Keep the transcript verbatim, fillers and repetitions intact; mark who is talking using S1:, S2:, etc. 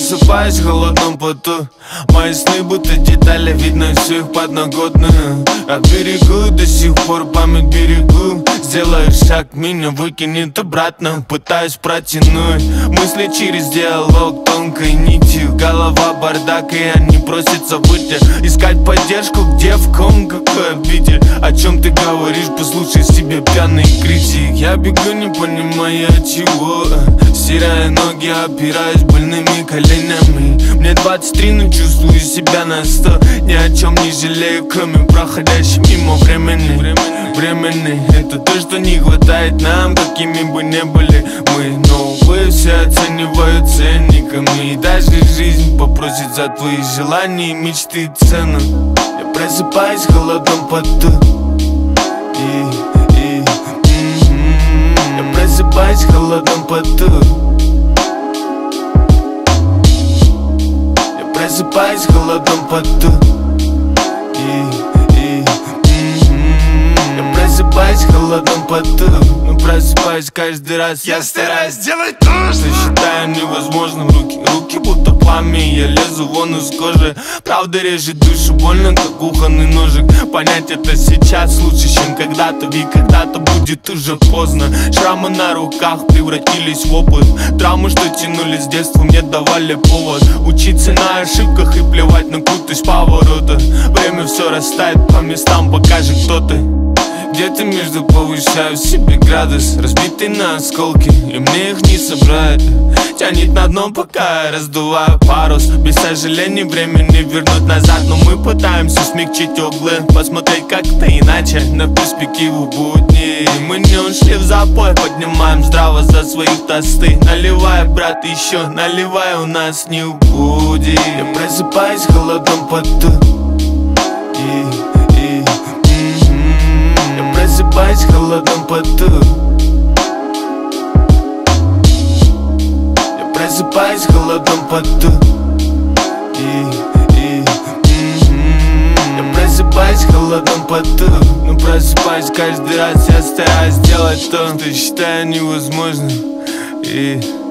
S1: просыпаюсь в холодном поту. Мои сны будто детали, видно все их подноготную. От берегу до сих пор память берегу. Сделаю шаг, меня выкинет обратно. Пытаюсь протянуть мысли через диалог тонкой нитью. Голова бардак, и они просят забыть. Искать поддержку, где, в ком, какой обиде. О чем ты говоришь, послушай себе пьяный критик. Я бегу, не понимая от чего. Стирая ноги, опираюсь больными коленями. Мне двадцать три, но чувствую себя на сто. Ни о чем не жалею, кроме проходящей мимо времени. Времени, это то, что не хватает нам, какими бы ни были мы. Но увы, все оценивают ценниками. И даже жизнь попросит за твои желания, мечты и цену. Я просыпаюсь в холодном поту. И, и, м-м-м. Я просыпаюсь в холодном поту. Я просыпаюсь в холодном поту. И, и, м-м-м. Я просыпаюсь в холодном поту. Но просыпаюсь каждый раз. Я стараюсь сделать то, что считаю невозможным. Руки, руки будто пламя, я лезу вон из кожи. Правда режет душу больно, как кухонный ножик. Понять это сейчас лучше, чем когда-то. Ведь когда-то будет уже поздно. Шрамы на руках превратились в опыт. Травмы, что тянулись с детства, мне давали повод учиться на ошибках и плевать на крутость поворота. Время все растает по местам, покажет кто ты. Где-то между повышаю себе градус, разбитый на осколки, и мне их не собрать. Тянет на дно, пока я раздуваю парус. Без сожалений времени вернуть назад. Но мы пытаемся смягчить углы, посмотреть как-то иначе на перспективу будней. Мы не ушли в запой, поднимаем здраво за своих тосты. Наливай, брат, еще наливай, у нас не убудет. Я просыпаюсь в холодном поту. И просыпаюсь в холодном поту. Я просыпаюсь в холодном поту. И, и, м-м-м. Я просыпаюсь в холодном поту. Но просыпаюсь каждый раз, я стараюсь сделать то, что считаю невозможным. И